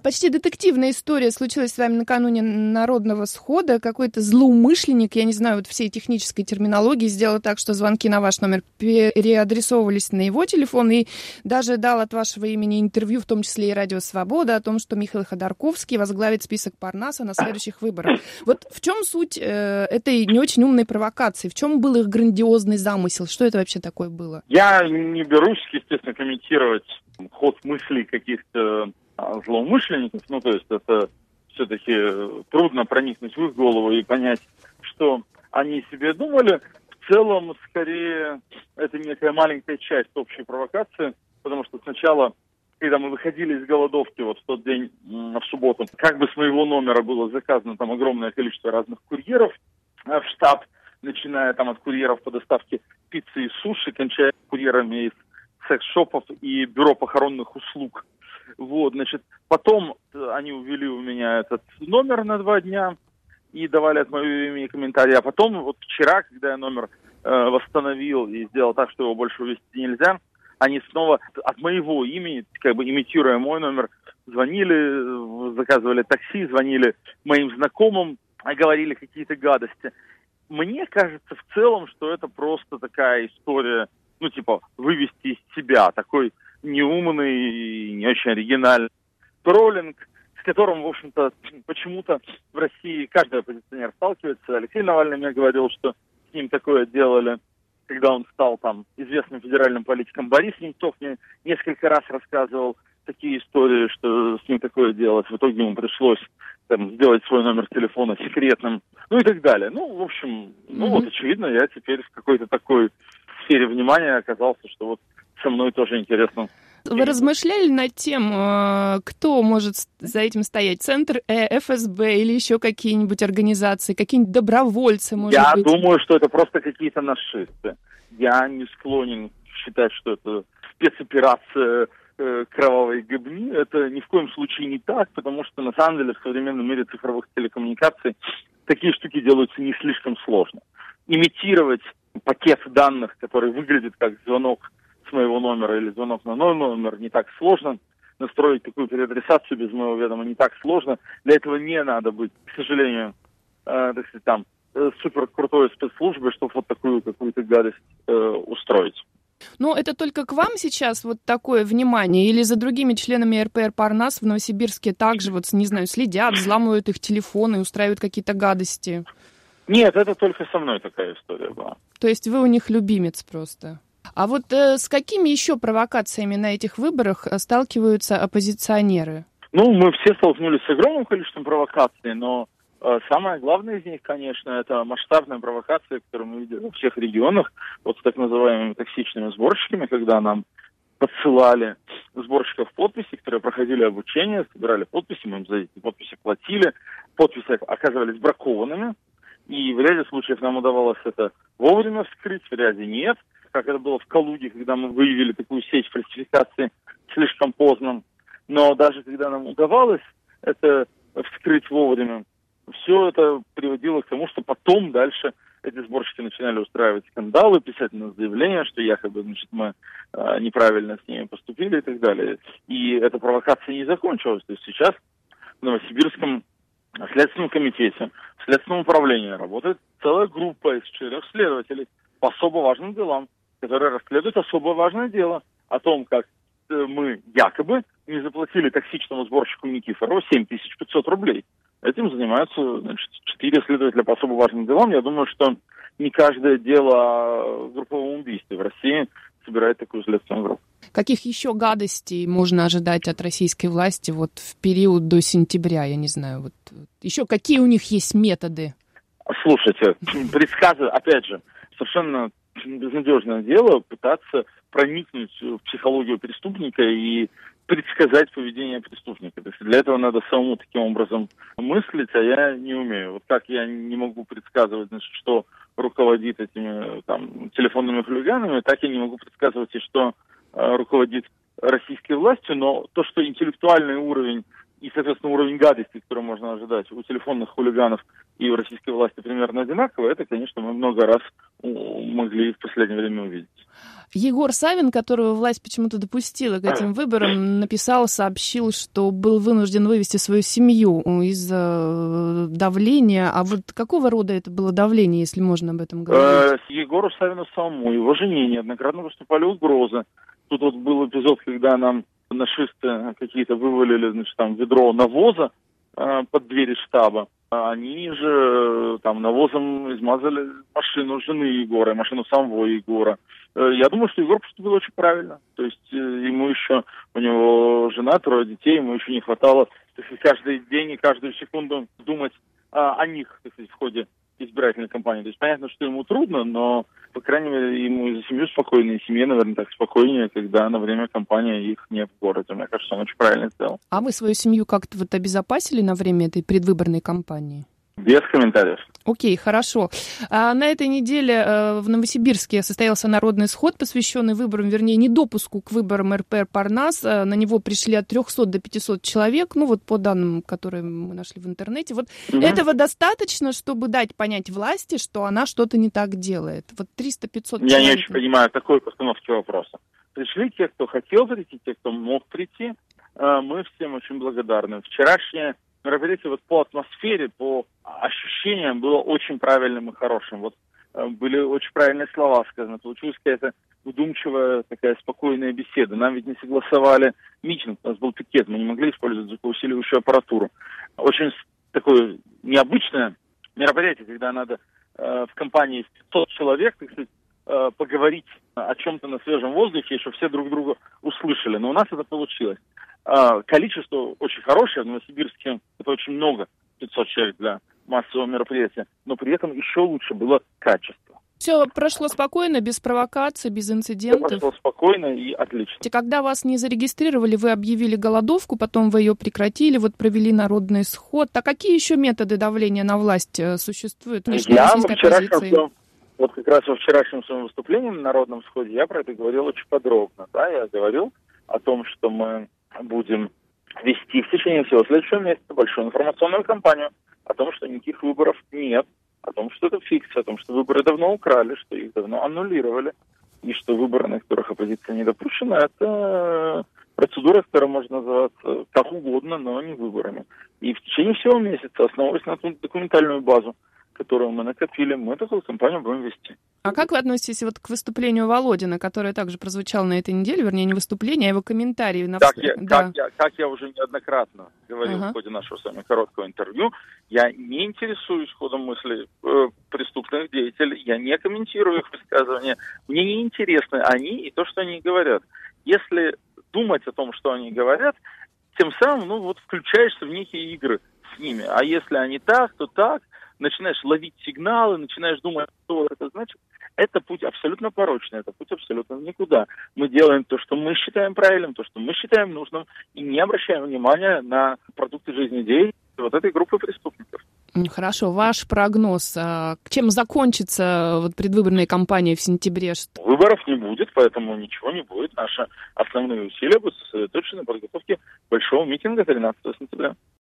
Почти детективная история случилась с вами накануне Народного схода. Какой-то злоумышленник, я не знаю, вот всей технической терминологии, сделал так, что звонки на ваш номер переадресовывались на его телефон, и даже дал от вашего имени интервью, в том числе и «Радио Свобода», о том, что Михаил Ходорковский возглавит список Парнаса на следующих выборах. Вот в чем суть этой не очень умной провокации? В чем был их грандиозный замысел? Что это вообще такое было? Я не берусь, естественно, комментировать ход мыслей каких-то злоумышленников. Ну, то есть это все-таки трудно проникнуть в их голову и понять, что они себе думали. В целом, скорее, это некая маленькая часть общей провокации, потому что сначала, когда мы выходили из голодовки вот в тот день, в субботу, как бы с моего номера было заказано там огромное количество разных курьеров в штаб, начиная там от курьеров по доставке пиццы и суши, кончая курьерами из секс-шопов и бюро похоронных услуг. Вот, значит, потом они увели у меня этот номер на 2 дня и давали от моего имени комментарии. А потом, вот вчера, когда я номер восстановил и сделал так, что его больше увезти нельзя, они снова от моего имени, как бы имитируя мой номер, звонили, заказывали такси, звонили моим знакомым, говорили какие-то гадости. Мне кажется в целом, что это просто такая история, ну, типа, вывести из себя такой неумный и не очень оригинальный троллинг, с которым, в общем-то, почему-то в России каждый оппозиционер сталкивается. Алексей Навальный мне говорил, что с ним такое делали, когда он стал там известным федеральным политиком. Борис Немцов мне несколько раз рассказывал такие истории, что с ним такое делать. В итоге ему пришлось там сделать свой номер телефона секретным, ну и так далее. Ну, в общем, вот очевидно, я теперь в какой-то такой сфере внимания оказался, что вот со мной тоже интересно. Вы размышляли над тем, кто может за этим стоять? Центр ФСБ или еще какие-нибудь организации, какие-нибудь добровольцы, может быть? Я думаю, что это просто какие-то нашисты. Я не склонен считать, что это спецоперация кровавой гыбни. Это ни в коем случае не так, потому что на самом деле в современном мире цифровых телекоммуникаций такие штуки делаются не слишком сложно. Имитировать пакет данных, который выглядит как звонок с моего номера или звонок на мой номер, не так сложно. Настроить такую переадресацию без моего ведома не так сложно. Для этого не надо быть, к сожалению, так сказать, там, супер крутой спецслужбой, чтобы вот такую какую-то гадость устроить. Но это только к вам сейчас вот такое внимание? Или за другими членами РПР Парнас в Новосибирске также, вот, не знаю, следят, взламывают их телефоны, устраивают какие-то гадости? Нет, это только со мной такая история была. То есть вы у них любимец просто? А вот с какими еще провокациями на этих выборах сталкиваются оппозиционеры? Ну, мы все столкнулись с огромным количеством провокаций, но самое главное из них, конечно, это масштабная провокация, которую мы видели во всех регионах, вот с так называемыми токсичными сборщиками, когда нам подсылали сборщиков подписей, которые проходили обучение, собирали подписи, мы им за эти подписи платили, подписи оказывались бракованными, и в ряде случаев нам удавалось это вовремя вскрыть, в ряде нет, как это было в Калуге, когда мы выявили такую сеть фальсификации слишком поздно. Но даже когда нам удавалось это вскрыть вовремя, все это приводило к тому, что потом дальше эти сборщики начинали устраивать скандалы, писать на заявления, что якобы, значит, мы неправильно с ними поступили и так далее. И эта провокация не закончилась. То есть сейчас в Новосибирском следственном комитете, в следственном управлении работает целая группа из 4 следователей по особо важным делам, которые расследуют особо важное дело о том, как мы якобы не заплатили токсичному сборщику Никифорову 7500 рублей. Этим занимаются, значит, 4 следователя по особо важным делам. Я думаю, что не каждое дело о групповом убийстве в России собирает такую следственную группу. Каких еще гадостей можно ожидать от российской власти вот в период до сентября, я не знаю, вот еще какие у них есть методы? Слушайте, предсказывать, опять же, совершенно безнадежное дело пытаться проникнуть в психологию преступника и предсказать поведение преступника. То есть для этого надо самому таким образом мыслить, а я не умею. Вот как я не могу предсказывать, значит, что руководит этими там телефонными хулиганами, так я не могу предсказывать и что руководит российской властью, но то, что интеллектуальный уровень и, соответственно, уровень гадости, который можно ожидать у телефонных хулиганов и у российской власти примерно одинаково, это, конечно, мы много раз могли в последнее время увидеть. Егор Савин, которого власть почему-то допустила к этим выборам, сообщил, что был вынужден вывести свою семью из-за давления. А вот какого рода это было давление, если можно об этом говорить? Егору Савину самому, его жене неоднократно поступали угрозы. Тут вот был эпизод, когда нам нашисты какие-то вывалили, значит, там ведро навоза под двери штаба. Они же там навозом измазали машину жены Егора, машину самого Егора. Я думаю, что Егор поступил очень правильно. То есть ему еще, у него жена, 3 детей, ему еще не хватало, так сказать, каждый день и каждую секунду думать о них, так сказать, в ходе избирательной кампании. То есть понятно, что ему трудно, но, по крайней мере, ему за семью спокойно, и семье, наверное, так спокойнее, когда на время кампании их нет в городе. Мне кажется, он очень правильно сделал. А вы свою семью как-то вот обезопасили на время этой предвыборной кампании? Без комментариев. Окей, хорошо. На этой неделе в Новосибирске состоялся народный сход, посвященный выборам, вернее, недопуску к выборам РПР Парнас. На него пришли от 300 до 500 человек, ну вот по данным, которые мы нашли в интернете. Вот этого достаточно, чтобы дать понять власти, что она что-то не так делает? Вот 300-500 человек. Я не очень понимаю такой постановки вопроса. Пришли те, кто хотел прийти, те, кто мог прийти. Мы всем очень благодарны. Вчерашнее мероприятие вот по атмосфере, по ощущениям было очень правильным и хорошим. Вот были очень правильные слова сказаны. Получилась какая-то вдумчивая, такая спокойная беседа. Нам ведь не согласовали митинг, у нас был пикет, мы не могли использовать звукоусиливающую аппаратуру. Очень такое необычное мероприятие, когда надо в компании 500 человек, так сказать, поговорить о чем-то на свежем воздухе, чтобы все друг друга услышали. Но у нас это получилось. Количество очень хорошее, в Новосибирске это очень много, 500 человек для массового мероприятия, но при этом еще лучше было качество. Все прошло спокойно, без провокаций, без инцидентов? Все прошло спокойно и отлично. И когда вас не зарегистрировали, вы объявили голодовку, потом вы ее прекратили, вот провели народный сход. А какие еще методы давления на власть существуют? Я вот как раз во вчерашнем своем выступлении на народном сходе я про это говорил очень подробно. Да? Я говорил о том, что мы будем вести в течение всего следующего месяца большую информационную кампанию о том, что никаких выборов нет, о том, что это фикция, о том, что выборы давно украли, что их давно аннулировали, и что выборы, на которых оппозиция не допущена, это процедура, которая может называться как угодно, но не выборами. И в течение всего месяца, основываясь на ту документальную базу, которую мы накопили, мы такую кампанию будем вести. А как вы относитесь вот к выступлению Володина, которое также прозвучало на этой неделе, вернее, не выступление, а его комментарии? Как я уже неоднократно говорил в ходе нашего с вами короткого интервью, я не интересуюсь ходом мыслей преступных деятелей, я не комментирую их высказывания, мне не интересны они и то, что они говорят. Если думать о том, что они говорят, тем самым, включаешься в некие игры с ними. А если они так, то так, начинаешь ловить сигналы, начинаешь думать, что это значит, это путь абсолютно порочный, это путь абсолютно в никуда. Мы делаем то, что мы считаем правильным, то, что мы считаем нужным, и не обращаем внимания на продукты жизнедеятельности вот этой группы преступников. Хорошо. Ваш прогноз, чем закончится предвыборная кампания в сентябре? Выборов не будет, поэтому ничего не будет. Наши основные усилия будут сосредоточены на подготовке большого митинга 13 сентября.